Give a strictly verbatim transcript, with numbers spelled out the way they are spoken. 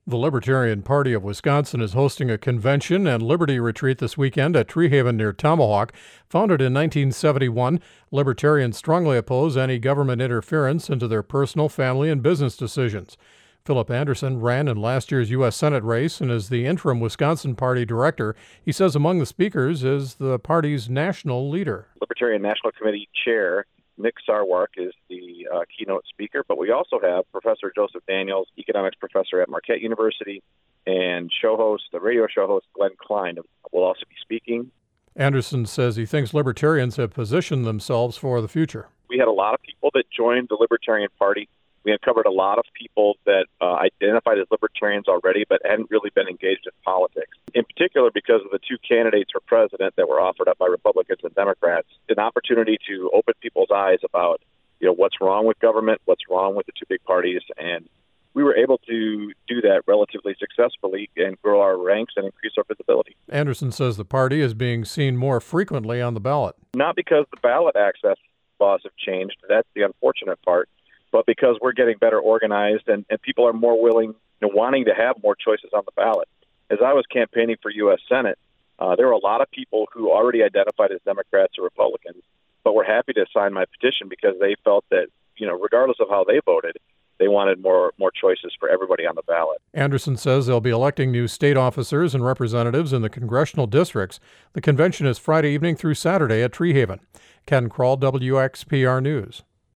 The Libertarian Party of Wisconsin is hosting a convention and liberty retreat this weekend at Tree Haven near Tomahawk. Founded in nineteen seventy-one, Libertarians strongly oppose any government interference into their personal, family, and business decisions. Philip Anderson ran in last year's U S Senate race and is the interim Wisconsin Party director. He says among the speakers is the party's national leader. Libertarian National Committee Chair Mick Sarwark is the uh, keynote speaker, but we also have Professor Joseph Daniels, economics professor at Marquette University, and show host, the radio show host Glenn Klein will also be speaking. Anderson says he thinks libertarians have positioned themselves for the future. We had a lot of people that joined the Libertarian Party. We uncovered a lot of people that uh, identified as libertarians already, but hadn't really been engaged in politics. In particular, because of the two candidates for president that were offered up by Republicans and Democrats, an opportunity to open people's eyes about, you know, what's wrong with government, what's wrong with the two big parties, and we were able to do that relatively successfully and grow our ranks and increase our visibility. Anderson says the party is being seen more frequently on the ballot. Not because the ballot access laws have changed. That's the unfortunate part. But because we're getting better organized and, and people are more willing, you know, wanting to have more choices on the ballot. As I was campaigning for U S Senate, uh, there were a lot of people who already identified as Democrats or Republicans, but were happy to sign my petition because they felt that, you know, regardless of how they voted, they wanted more more choices for everybody on the ballot. Anderson says they'll be electing new state officers and representatives in the congressional districts. The convention is Friday evening through Saturday at Tree Haven. Ken Kroll, W X P R News.